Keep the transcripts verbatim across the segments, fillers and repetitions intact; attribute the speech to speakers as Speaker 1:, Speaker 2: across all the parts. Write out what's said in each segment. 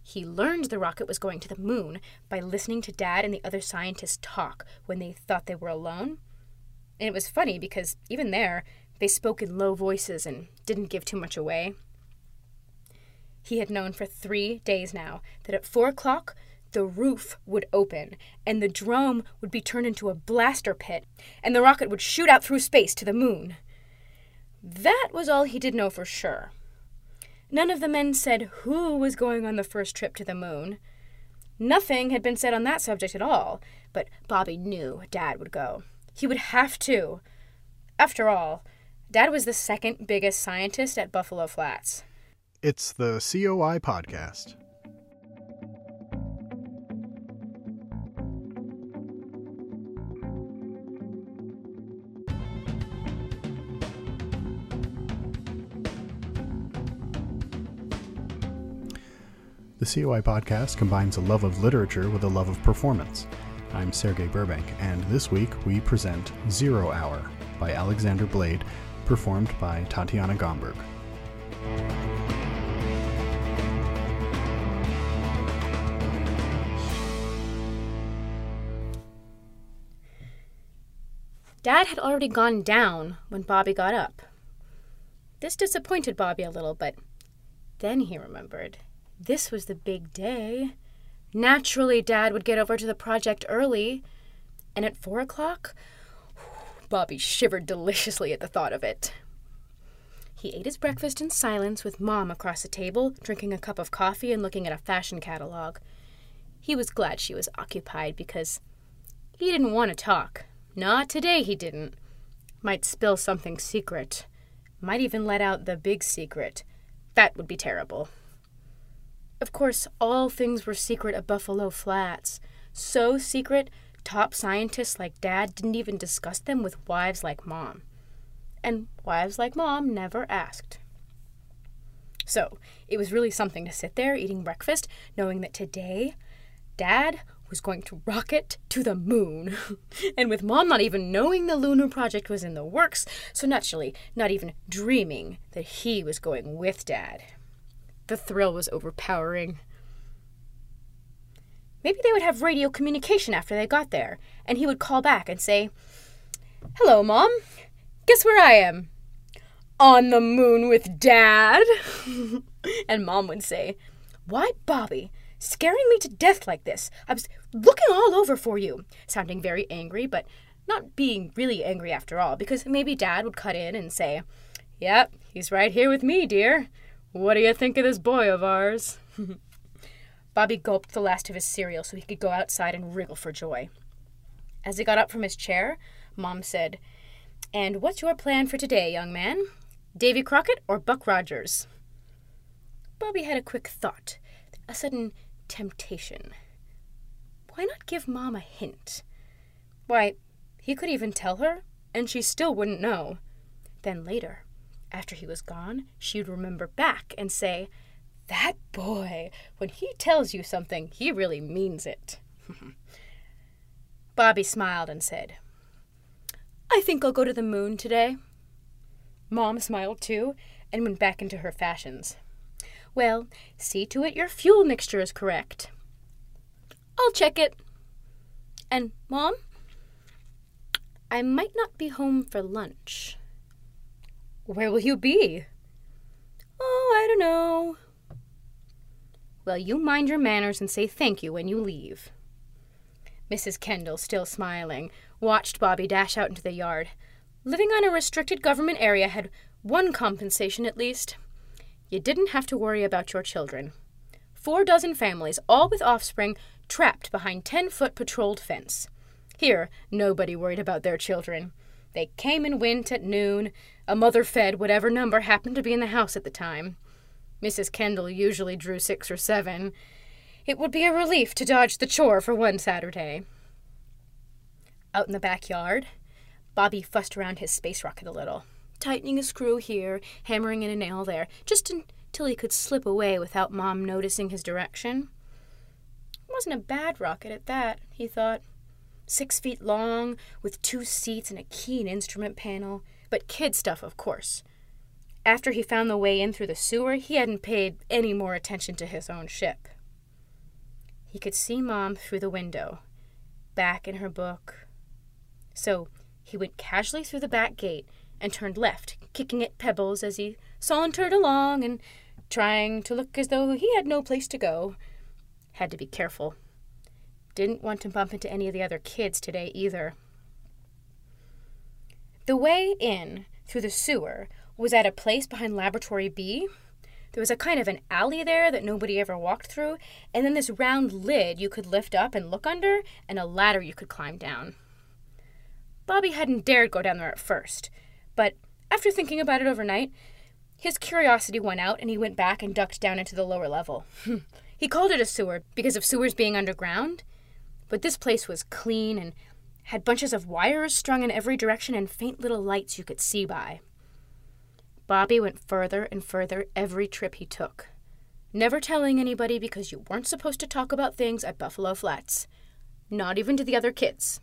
Speaker 1: He learned the rocket was going to the moon by listening to Dad and the other scientists talk when they thought they were alone. And it was funny because even there, they spoke in low voices and didn't give too much away. He had known for three days now that at four o'clock, the roof would open, and the drome would be turned into a blaster pit, and the rocket would shoot out through space to the moon. That was all he did know for sure. None of the men said who was going on the first trip to the moon. Nothing had been said on that subject at all, but Bobby knew Dad would go. He would have to. After all, Dad was the second biggest scientist at Buffalo Flats.
Speaker 2: It's the C O I Podcast. The C O I Podcast combines a love of literature with a love of performance. I'm Sergey Burbank, and this week we present Zero Hour by Alexander Blade, performed by Tatiana Gomberg.
Speaker 1: Dad had already gone down when Bobby got up. This disappointed Bobby a little, but then he remembered. This was the big day. Naturally, Dad would get over to the project early. And at four o'clock, Bobby shivered deliciously at the thought of it. He ate his breakfast in silence with Mom across the table, drinking a cup of coffee and looking at a fashion catalog. He was glad she was occupied because he didn't want to talk. Not today, he didn't. Might spill something secret. Might even let out the big secret. That would be terrible. Of course, all things were secret at Buffalo Flats. So secret, top scientists like Dad didn't even discuss them with wives like Mom. And wives like Mom never asked. So, it was really something to sit there eating breakfast, knowing that today, Dad was going to rocket to the moon. And with Mom not even knowing the lunar project was in the works, so naturally not even dreaming that he was going with Dad. The thrill was overpowering. Maybe they would have radio communication after they got there, and he would call back and say, "Hello, Mom. Guess where I am?" "On the moon with Dad." And Mom would say, "Why, Bobby, scaring me to death like this? I was looking all over for you," sounding very angry, but not being really angry after all, because maybe Dad would cut in and say, "Yep, he's right here with me, dear. What do you think of this boy of ours?" Bobby gulped the last of his cereal so he could go outside and wriggle for joy. As he got up from his chair, Mom said, "And what's your plan for today, young man? Davy Crockett or Buck Rogers?" Bobby had a quick thought, a sudden temptation. Why not give Mom a hint? Why, he could even tell her, and she still wouldn't know. Then later, after he was gone, she'd remember back and say, "That boy, when he tells you something, he really means it." Bobby smiled and said, "I think I'll go to the moon today." Mom smiled too and went back into her fashions. "Well, see to it your fuel mixture is correct." "I'll check it." "And, Mom, I might not be home for lunch." "Where will you be?" "Oh, I don't know." "Well, you mind your manners and say thank you when you leave." Missus Kendall, still smiling, watched Bobby dash out into the yard. Living on a restricted government area had one compensation at least. You didn't have to worry about your children. Four dozen families, all with offspring, trapped behind ten-foot patrolled fence. Here, nobody worried about their children. They came and went at noon. A mother fed whatever number happened to be in the house at the time. Missus Kendall usually drew six or seven. It would be a relief to dodge the chore for one Saturday. Out in the backyard, Bobby fussed around his space rocket a little, tightening a screw here, hammering in a nail there, just until he could slip away without Mom noticing his direction. It wasn't a bad rocket at that, he thought. Six feet long, with two seats and a keen instrument panel, but kid stuff, of course. After he found the way in through the sewer, he hadn't paid any more attention to his own ship. he could see Mom through the window, back in her book. So he went casually through the back gate and turned left, kicking at pebbles as he sauntered along and trying to look as though he had no place to go. Had to be careful. Didn't want to bump into any of the other kids today either. The way in through the sewer was at a place behind Laboratory B. There was a kind of an alley there that nobody ever walked through, and then this round lid you could lift up and look under, and a ladder you could climb down. Bobby hadn't dared go down there at first, but after thinking about it overnight, his curiosity went out and he went back and ducked down into the lower level. He called it a sewer because of sewers being underground, but this place was clean and had bunches of wires strung in every direction and faint little lights you could see by. Bobby went further and further every trip he took, never telling anybody because you weren't supposed to talk about things at Buffalo Flats, not even to the other kids.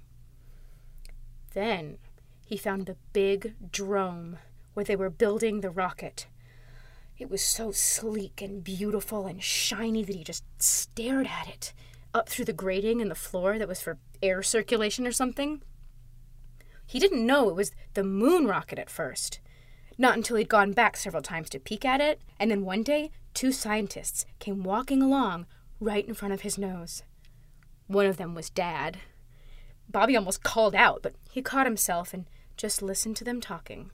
Speaker 1: Then he found the big drome where they were building the rocket. It was so sleek and beautiful and shiny that he just stared at it, up through the grating in the floor that was for air circulation or something. He didn't know it was the moon rocket at first, not until he'd gone back several times to peek at it, and then one day, two scientists came walking along right in front of his nose. One of them was Dad. Bobby almost called out, but he caught himself and just listened to them talking.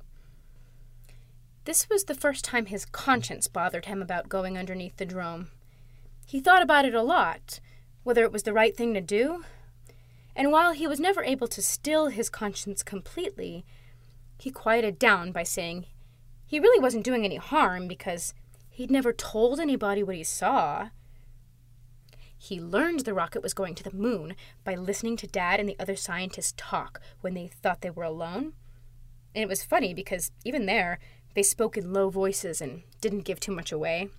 Speaker 1: This was the first time his conscience bothered him about going underneath the drome. He thought about it a lot, whether it was the right thing to do, and while he was never able to still his conscience completely, he quieted down by saying he really wasn't doing any harm because he'd never told anybody what he saw. He learned the rocket was going to the moon by listening to Dad and the other scientists talk when they thought they were alone. And it was funny because even there, they spoke in low voices and didn't give too much away.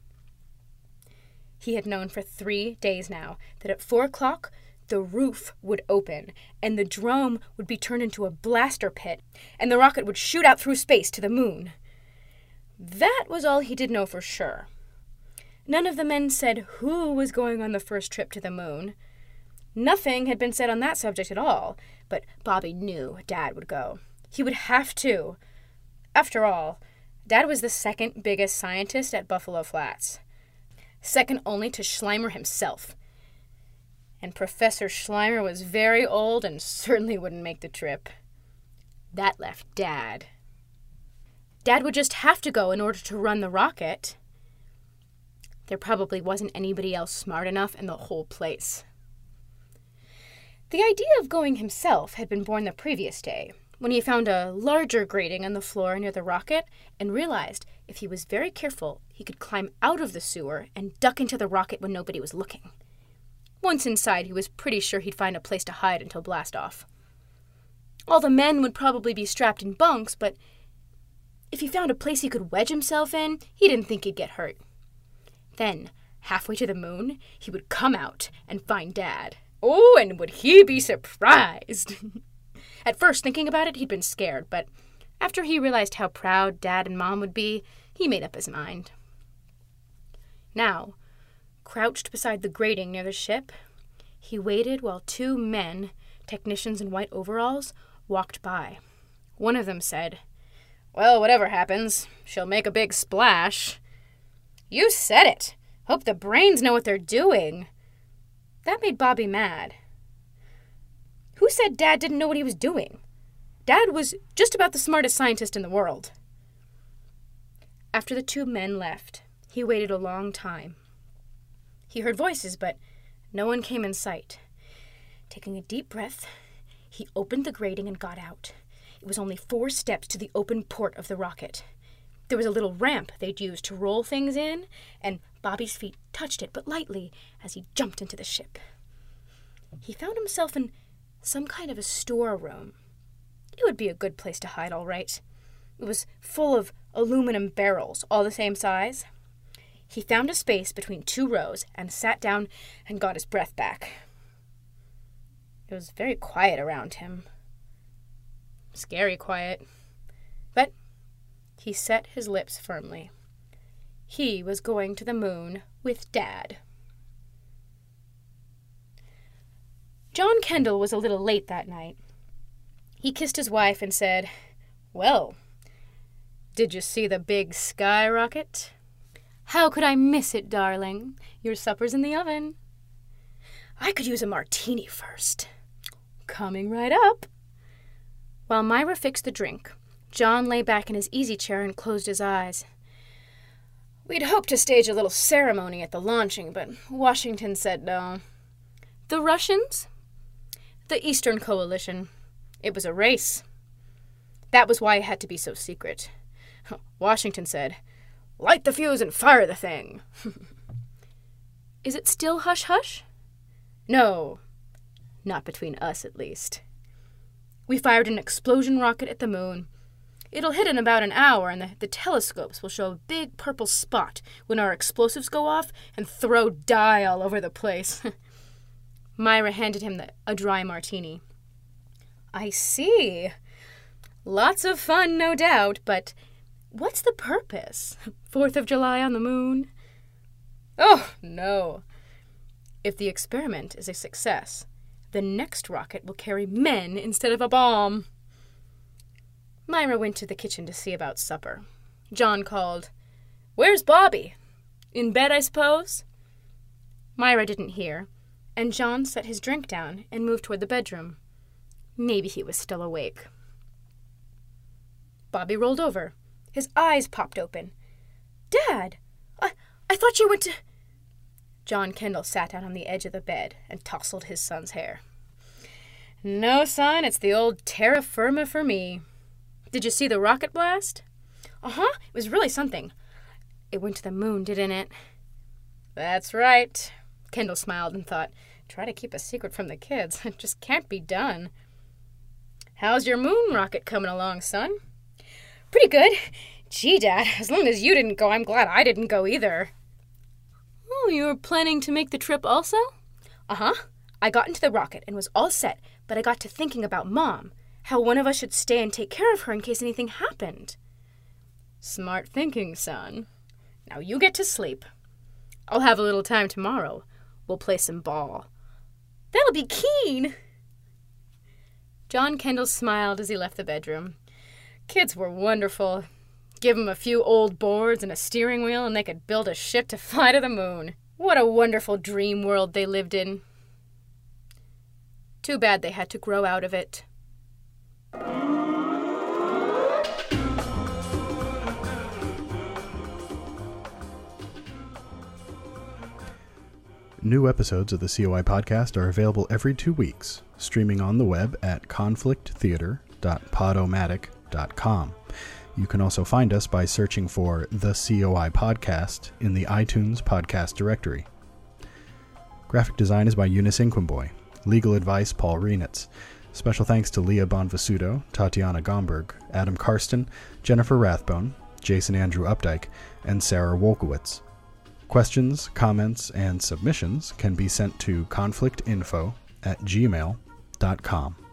Speaker 1: He had known for three days now that at four o'clock, the roof would open, and the drome would be turned into a blaster pit, and the rocket would shoot out through space to the moon. That was all he did know for sure. None of the men said who was going on the first trip to the moon. Nothing had been said on that subject at all, but Bobby knew Dad would go. He would have to. After all, Dad was the second biggest scientist at Buffalo Flats, second only to Schleimer himself. And Professor Schleimer was very old and certainly wouldn't make the trip. That left Dad. Dad would just have to go in order to run the rocket. There probably wasn't anybody else smart enough in the whole place. The idea of going himself had been born the previous day, when he found a larger grating on the floor near the rocket and realized if he was very careful, he could climb out of the sewer and duck into the rocket when nobody was looking. Once inside, he was pretty sure he'd find a place to hide until blast-off. All the men would probably be strapped in bunks, but if he found a place he could wedge himself in, he didn't think he'd get hurt. Then, halfway to the moon, he would come out and find Dad. Oh, and would he be surprised! At first, thinking about it, he'd been scared, but after he realized how proud Dad and Mom would be, he made up his mind. Now, crouched beside the grating near the ship, he waited while two men, technicians in white overalls, walked by. One of them said, "Well, whatever happens, she'll make a big splash." "You said it! Hope the brains know what they're doing." That made Bobby mad. Who said Dad didn't know what he was doing? Dad was just about the smartest scientist in the world. After the two men left, he waited a long time. He heard voices, but no one came in sight. Taking a deep breath, he opened the grating and got out. It was only four steps to the open port of the rocket. There was a little ramp they'd use to roll things in, and Bobby's feet touched it but lightly as he jumped into the ship. He found himself in some kind of a storeroom. It would be a good place to hide, all right. It was full of aluminum barrels, all the same size. He found a space between two rows and sat down and got his breath back. It was very quiet around him. Scary quiet. But he set his lips firmly. He was going to the moon with Dad. John Kendall was a little late that night. He kissed his wife and said, "Well, did you see the big skyrocket?" "How could I miss it, darling? Your supper's in the oven." "I could use a martini first." "Coming right up." While Myra fixed the drink, John lay back in his easy chair and closed his eyes. "We'd hoped to stage a little ceremony at the launching, but Washington said no." "The Russians?" "The Eastern Coalition. It was a race. That was why it had to be so secret. Washington said, 'Light the fuse and fire the thing.'" "Is it still hush-hush?" "No. Not between us, at least. We fired an explosion rocket at the moon. It'll hit in about an hour, and the, the telescopes will show a big purple spot when our explosives go off and throw dye all over the place." Myra handed him the, a dry martini. "I see. Lots of fun, no doubt, but what's the purpose? Fourth of July on the moon?" "Oh, no. If the experiment is a success, the next rocket will carry men instead of a bomb." Myra went to the kitchen to see about supper. John called, "Where's Bobby? In bed, I suppose?" Myra didn't hear, and John set his drink down and moved toward the bedroom. Maybe he was still awake. Bobby rolled over. His eyes popped open. "Dad, I, I thought you went to—" John Kendall sat down on the edge of the bed and tousled his son's hair. "No, son, it's the old terra firma for me. Did you see the rocket blast?" "Uh-huh, it was really something. It went to the moon, didn't it?" "That's right." Kendall smiled and thought, try to keep a secret from the kids. It just can't be done. "How's your moon rocket coming along, son?" "Pretty good. Gee, Dad, as long as you didn't go, I'm glad I didn't go either." "Oh, you're planning to make the trip also?" "Uh-huh. I got into the rocket and was all set, but I got to thinking about Mom, how one of us should stay and take care of her in case anything happened." "Smart thinking, son. Now you get to sleep. I'll have a little time tomorrow. We'll play some ball." "That'll be keen." John Kendall smiled as he left the bedroom. Kids were wonderful. Give them a few old boards and a steering wheel, and they could build a ship to fly to the moon. What a wonderful dream world they lived in. Too bad they had to grow out of it.
Speaker 2: New episodes of the C O I podcast are available every two weeks, streaming on the web at conflict theater dot podomatic dot com. You can also find us by searching for The C O I Podcast in the iTunes podcast directory. Graphic design is by Eunice Inquimboy. Legal advice, Paul Renitz. Special thanks to Leah Bonvasudo, Tatiana Gomberg, Adam Karsten, Jennifer Rathbone, Jason Andrew Updike, and Sarah Wolkowitz. Questions, comments, and submissions can be sent to conflictinfo at gmail dot com.